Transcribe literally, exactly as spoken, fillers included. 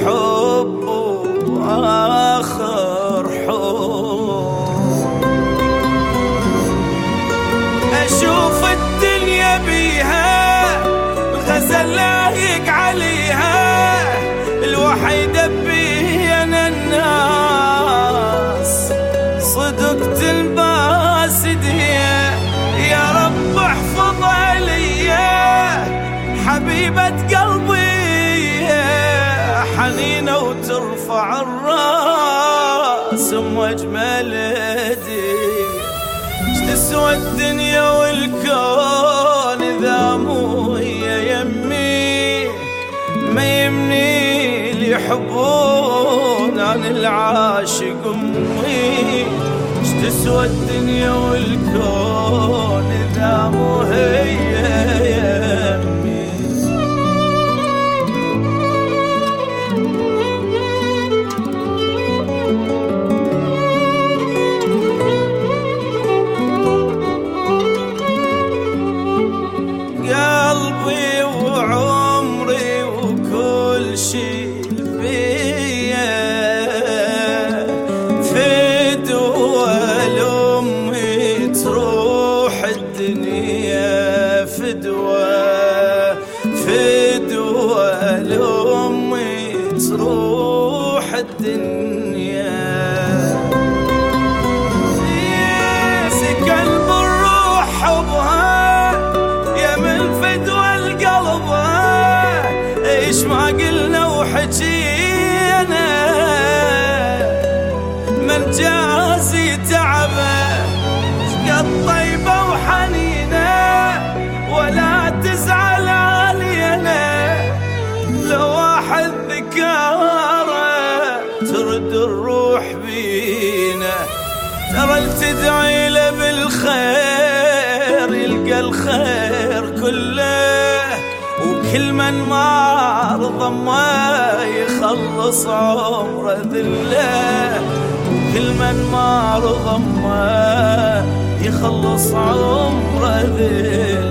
حب وآخر حب. أشوف الدنيا بيها الغزل لايق عليها، الوحيدة بين الناس صدقت الباسدية. يا رب احفظها ليا حبيبة قلبي، حنينة وترفع الراس ام اجمل هدية. ايش تسوى الدنيا والكون اذا مو هي يمي، ما يمني اللي يحبون عن العاشق امي. ايش تسوى الدنيا والكون اذا مو هي يمي. قلبي وعمري وكل شي فيا فدوى لأمي تروح الدنيا، فدوى فدوى لأمي تروح الدنيا. سكن بالروح حبها يا من فدوى القلب، ايش ما قلنا وحكينا من جازي تعبه. شقد طيبة وحنينة ولا تزعل علينا، لو واحد ذكاره ترد الروح بينا. ترى تدعي له بالخير يلقى الخير كله، وكل من ما رضى ما يخلص عمره ذله، وكل من ما رضى ما يخلص عمره ذله.